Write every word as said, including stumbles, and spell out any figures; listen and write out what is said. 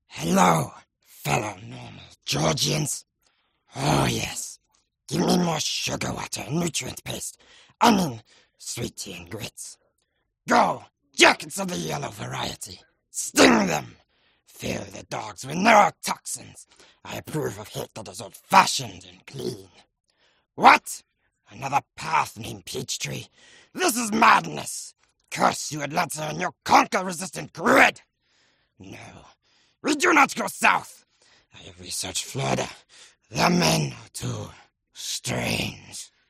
Hello, fellow normal Georgians. Oh yes, give me more sugar water and nutrient paste. I mean, sweet tea and grits. Go, jackets of the yellow variety. Sting them. Fill the dogs with neurotoxins. I approve of hate that is old-fashioned and clean. What? Another path named Peachtree? This is madness. Curse you, Atlanta, and your conquer-resistant grid. No, we do not go south. I have researched Florida. The men are too strange.